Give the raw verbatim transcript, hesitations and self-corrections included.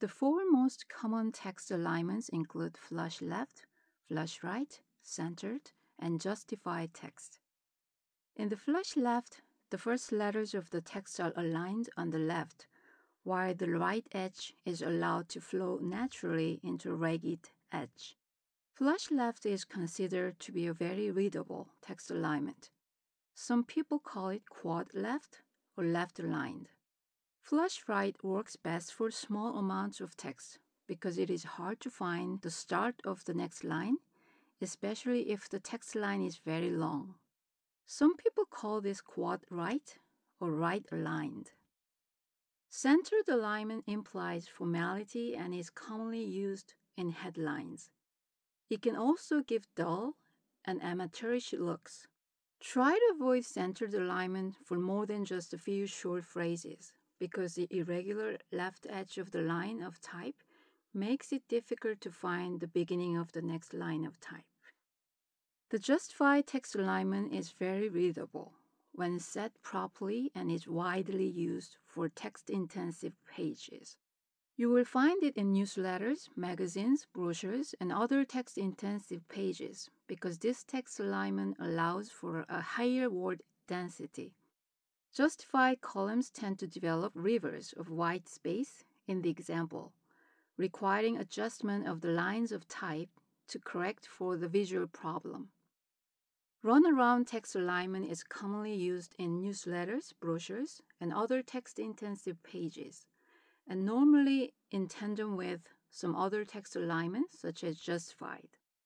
The four most common text alignments include flush left, flush right, centered, and justified text. In the flush left, the first letters of the text are aligned on the left, while the right edge is allowed to flow naturally into a ragged edge. Flush left is considered to be a very readable text alignment. Some people call it quad left or left aligned. Flush right works best for small amounts of text because it is hard to find the start of the next line, especially if the text line is very long. Some people call this quad right or right aligned. Centered alignment implies formality and is commonly used in headlines. It can also give dull and amateurish looks. Try to avoid centered alignment for more than just a few short phrases, because the irregular left edge of the line of type makes it difficult to find the beginning of the next line of type. The justified text alignment is very readable when set properly and is widely used for text-intensive pages. You will find it in newsletters, magazines, brochures, and other text-intensive pages because this text alignment allows for a higher word density. Justified columns tend to develop rivers of white space in the example, requiring adjustment of the lines of type to correct for the visual problem. Runaround text alignment is commonly used in newsletters, brochures, and other text-intensive pages, and normally in tandem with some other text alignments such as justified.